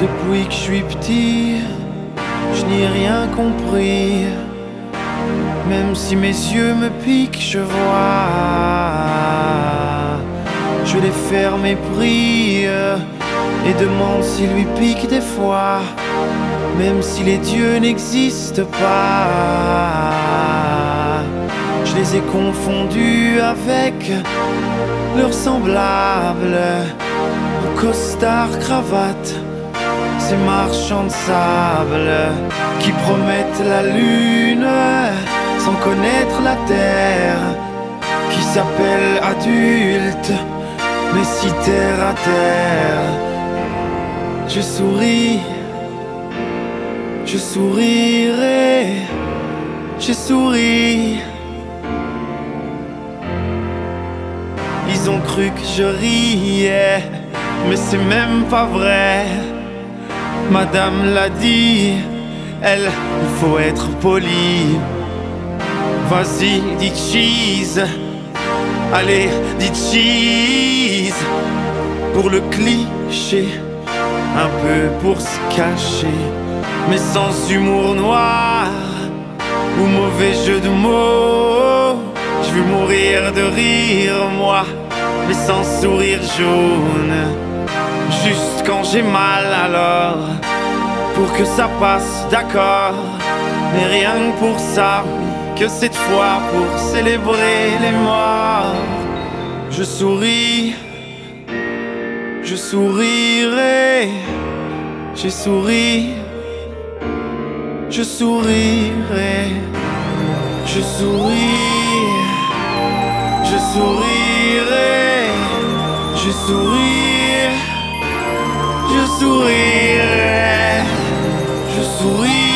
Depuis que je suis petit, je n'y ai rien compris. Même si mes yeux me piquent, je vois. Je les ferme et prie et demande s'il lui pique des fois. Même si les dieux n'existent pas, je les ai confondus avec leurs semblables, aux costards, cravates, ces marchands de sable qui promettent la lune sans connaître la terre, qui s'appellent adultes mais si terre à terre. Je souris, je sourirai, j'ai souri. Ils ont cru que je riais, mais c'est même pas vrai. Madame l'a dit, elle, il faut être poli. Vas-y, dis cheese, allez, dis cheese. Pour le cliché, un peu pour se cacher, mais sans humour noir ou mauvais jeu de mots. Je veux mourir de rire, moi, mais sans sourire jaune. Juste quand j'ai mal alors, pour que ça passe, d'accord. Mais rien que pour ça, que cette fois pour célébrer les morts. Je souris, je sourirai, j'ai souri, je sourirai, je souris, je sourirai, je souris, je sourirai, je souris.